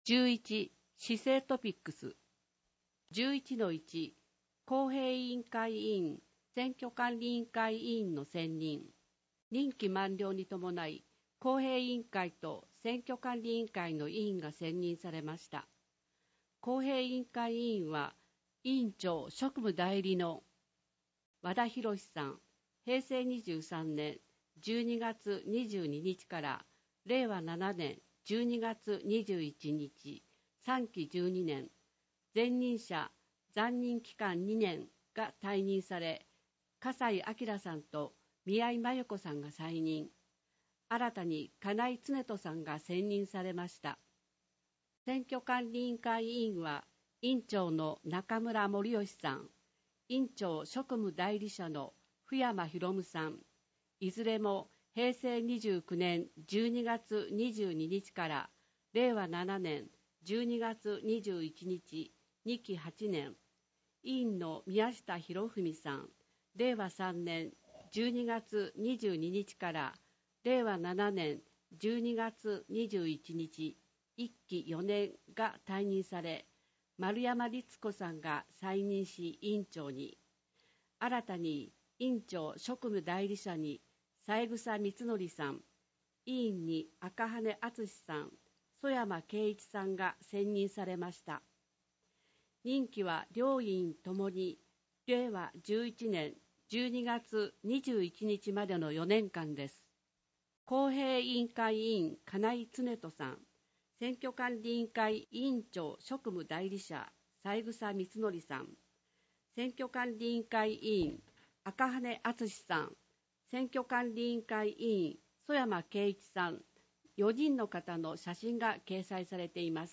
11、市政トピックス。11-1、公平委員会委員、選挙管理委員会委員の選任。任期満了に伴い、公平委員会と選挙管理委員会の委員が選任されました。公平委員会委員は、委員長職務代理の和田博さん、平成23年12月22日から令和7年12月21日、3期12年、前任者残任期間2年が退任され、笠井明さんと宮井真由子さんが再任、新たに金井恒人さんが選任されました。選挙管理委員会委員は、委員長の中村盛義さん、委員長職務代理者の福山博さん、いずれも平成29年12月22日から令和7年12月21日、2期8年、委員の宮下博文さん、令和3年12月22日から令和7年12月21日、1期4年が退任され、丸山律子さんが再任し委員長に、新たに委員長職務代理者に三枝光則さん、委員に赤羽敦さん、曽山圭一さんが選任されました。任期は両委員ともに令和11年12月21日までの4年間です。公平委員会委員金井恒人さん、選挙管理委員会委員長職務代理者三枝光則さん、選挙管理委員会委員赤羽敦さん、選挙管理委員会委員曽山圭一さん、4人の方の写真が掲載されています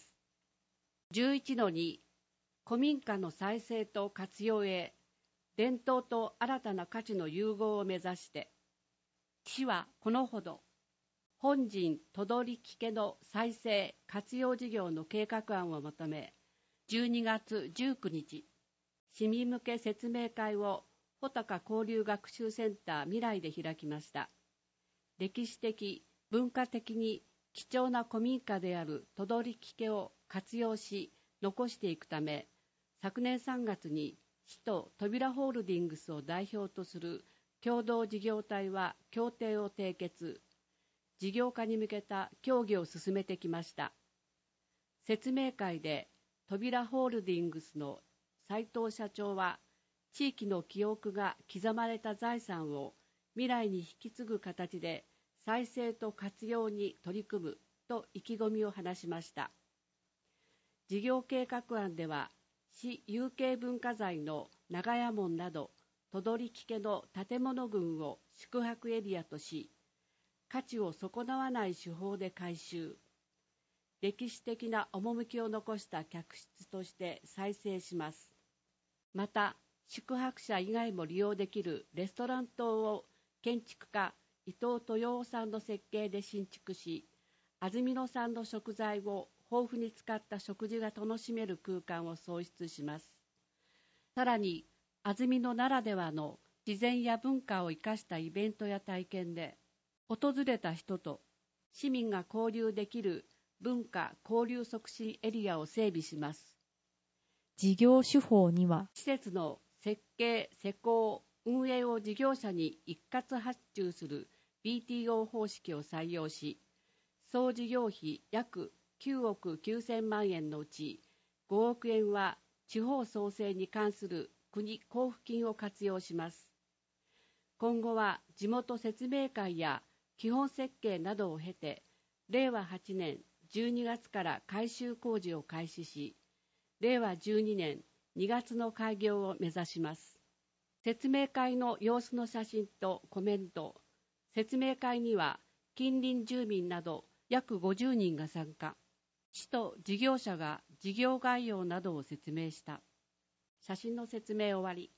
。11-2、古民家の再生と活用へ、伝統と新たな価値の融合を目指して、市はこのほど、本陣都取家の再生活用事業の計画案を求め、12月19日、市民向け説明会を穂高交流学習センター未来で開きました。歴史的、文化的に貴重な古民家である都取家を活用し、残していくため、昨年3月に市と扉ホールディングスを代表とする共同事業体は協定を締結、事業化に向けた協議を進めてきました。説明会で扉ホールディングスの斉藤社長は、地域の記憶が刻まれた財産を未来に引き継ぐ形で再生と活用に取り組むと意気込みを話しました。事業計画案では、市有形文化財の長屋門など都取家の建物群を宿泊エリアとし、価値を損なわない手法で改修、歴史的な趣を残した客室として再生します。また、宿泊者以外も利用できるレストラン棟を建築家伊藤豊夫さんの設計で新築し、安曇野産の食材を豊富に使った食事が楽しめる空間を創出します。さらに、安曇野ならではの自然や文化を生かしたイベントや体験で、訪れた人と市民が交流できる文化交流促進エリアを整備します。 事業手法には、 施設の設計・施工・運営を事業者に一括発注する BTO 方式を採用し、総事業費約9億9000万円のうち5億円は地方創生に関する国交付金を活用します。今後は地元説明会や基本設計などを経て、令和8年12月から改修工事を開始し、令和12年2月の開業を目指します。説明会の様子の写真とコメント、説明会には近隣住民など約50人が参加。市と事業者が事業概要などを説明した。写真の説明終わり。